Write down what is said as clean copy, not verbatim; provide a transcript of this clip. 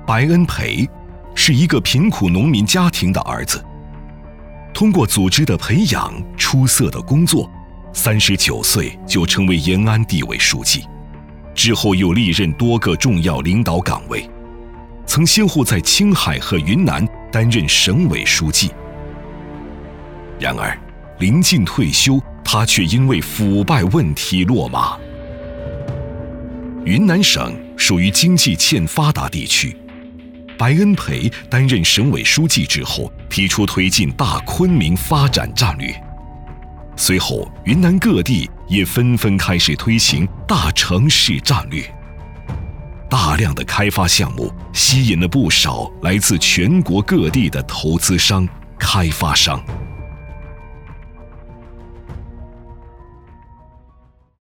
白恩培是一个贫苦农民家庭的儿子，通过组织的培养、出色的工作，39岁就成为延安地委书记，之后又历任多个重要领导岗位，曾先后在青海和云南担任省委书记。然而，临近退休，他却因为腐败问题落马。云南省属于经济欠发达地区，白恩培担任省委书记之后，提出推进大昆明发展战略。随后，云南各地也纷纷开始推行大城市战略。大量的开发项目吸引了不少来自全国各地的投资商、开发商。